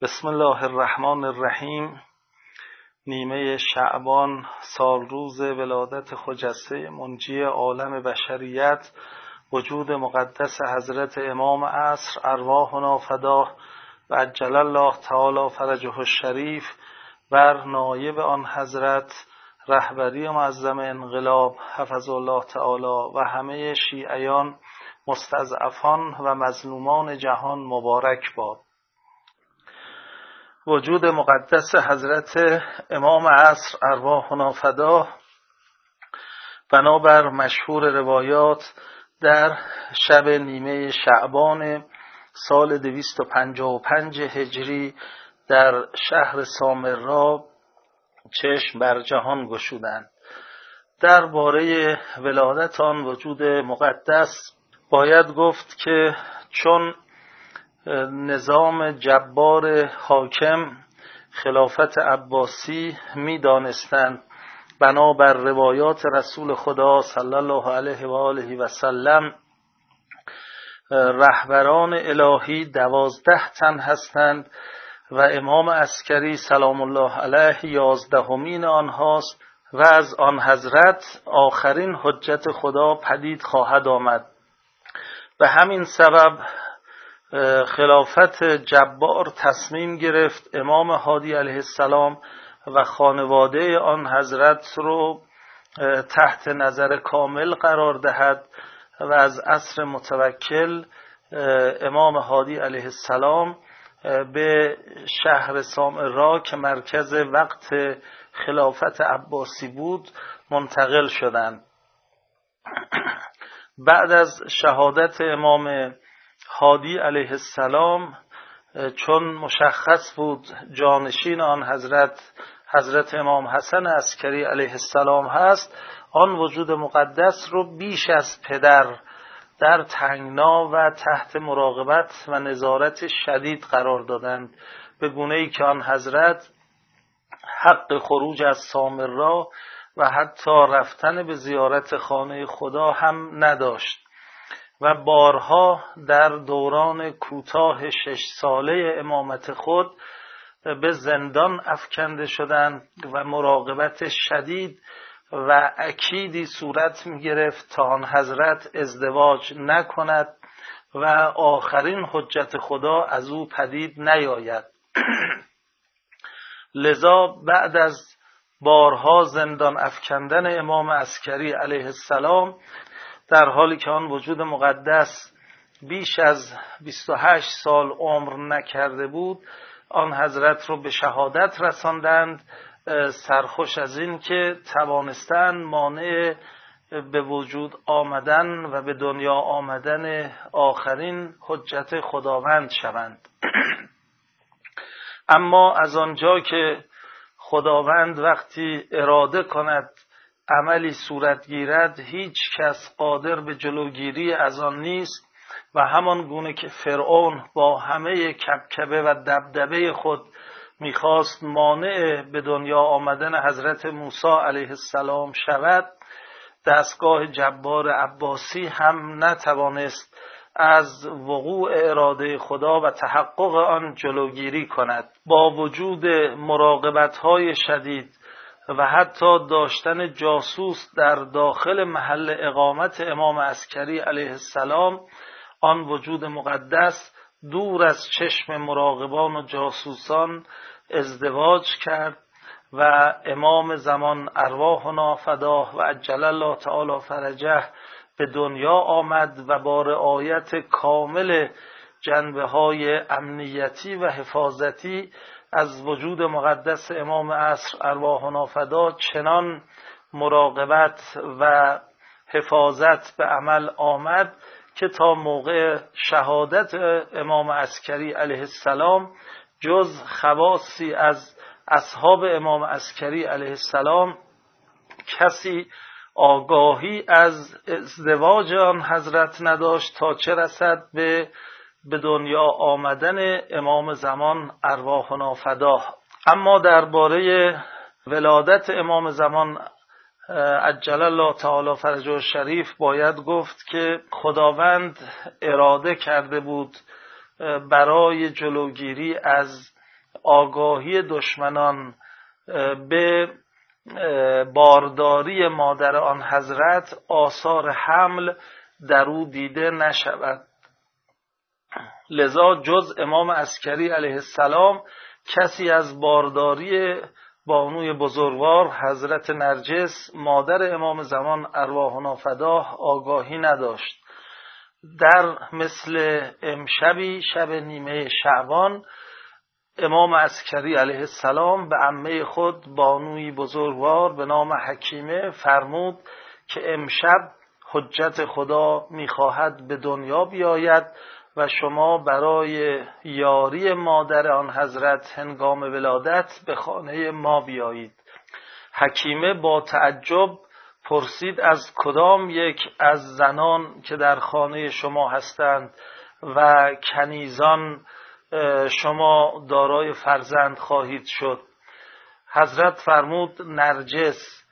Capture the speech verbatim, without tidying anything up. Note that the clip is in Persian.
بسم الله الرحمن الرحیم. نیمه شعبان، سال روز ولادت خجسته منجی عالم بشریت، وجود مقدس حضرت امام عصر ارواحنا فداه و عجل الله تعالی فرجه الشریف، بر نایب آن حضرت رهبری معظم انقلاب حفظ الله تعالی و همه شیعیان مستضعفان و مظلومان جهان مبارک باد. وجود مقدس حضرت امام عصر ارواحنا فداه بنابر مشهور روایات در شب نیمه شعبان سال دویست و پنجاه و پنج هجری در شهر سامرا چشم بر جهان گشودند. درباره ولادت آن وجود مقدس باید گفت که چون نظام جبار حاکم خلافت عباسی می دانستند بنابر روایات رسول خدا صلی الله علیه و آله و سلم رهبران الهی دوازده تن هستند و امام عسکری سلام الله علیه یازدهمین آنهاست و از آن حضرت آخرین حجت خدا پدید خواهد آمد. به همین سبب خلافت جبار تصمیم گرفت امام هادی علیه السلام و خانواده آن حضرت رو تحت نظر کامل قرار دهد و از عصر متوکل امام هادی علیه السلام به شهر سامرا که مرکز وقت خلافت عباسی بود منتقل شدند. بعد از شهادت امام هادی علیه السلام چون مشخص بود جانشین آن حضرت حضرت امام حسن عسکری علیه السلام هست، آن وجود مقدس رو بیش از پدر در تنگنا و تحت مراقبت و نظارت شدید قرار دادند، به گونه‌ای که آن حضرت حق خروج از سامرا و حتی رفتن به زیارت خانه خدا هم نداشت و بارها در دوران کوتاه شش ساله امامت خود به زندان افکنده شدند و مراقبت شدید و اکیدی صورت می گرفت تا آن حضرت ازدواج نکند و آخرین حجت خدا از او پدید نیاید. لذا بعد از بارها زندان افکندن امام عسکری علیه السلام، در حالی که آن وجود مقدس بیش از بیست و هشت سال عمر نکرده بود، آن حضرت رو به شهادت رساندند، سرخوش از این که توانستند مانع به وجود آمدن و به دنیا آمدن آخرین حجت خداوند شوند. اما از آنجا که خداوند وقتی اراده کند عملی صورت گیرد، هیچ کس قادر به جلوگیری از آن نیست و همان گونه که فرعون با همه کبکبه و دبدبه خود میخواست مانع به دنیا آمدن حضرت موسی علیه السلام شود، دستگاه جبار عباسی هم نتوانست از وقوع اراده خدا و تحقق آن جلوگیری کند. با وجود مراقبت‌های شدید و حتی داشتن جاسوس در داخل محل اقامت امام عسکری علیه السلام، آن وجود مقدس دور از چشم مراقبان و جاسوسان ازدواج کرد و امام زمان ارواحنا فداه و عجل الله تعالی فرجه به دنیا آمد و با رعایت کامل جنبه‌های امنیتی و حفاظتی از وجود مقدس امام عصر ارواحنا فداه چنان مراقبت و حفاظت به عمل آمد که تا موقع شهادت امام عسکری علیه السلام جز خواصی از اصحاب امام عسکری علیه السلام کسی آگاهی از ازدواج آن حضرت نداشت تا چه رسد به به دنیا آمدن امام زمان ارواحنا فداه. اما درباره ولادت امام زمان عجل الله تعالی فرجه الشریف باید گفت که خداوند اراده کرده بود برای جلوگیری از آگاهی دشمنان به بارداری مادر آن حضرت آثار حمل در او دیده نشود. لذا جز امام عسکری علیه السلام کسی از بارداری بانوی بزرگوار حضرت نرجس مادر امام زمان ارواحنا فداه آگاهی نداشت. در مثل امشبی شب نیمه شعبان امام عسکری علیه السلام به عمه خود بانوی بزرگوار به نام حکیمه فرمود که امشب حجت خدا می‌خواهد به دنیا بیاید و شما برای یاری مادر آن حضرت هنگام ولادت به خانه ما بیایید. حکیمه با تعجب پرسید از کدام یک از زنان که در خانه شما هستند و کنیزان شما دارای فرزند خواهید شد؟ حضرت فرمود نرجس.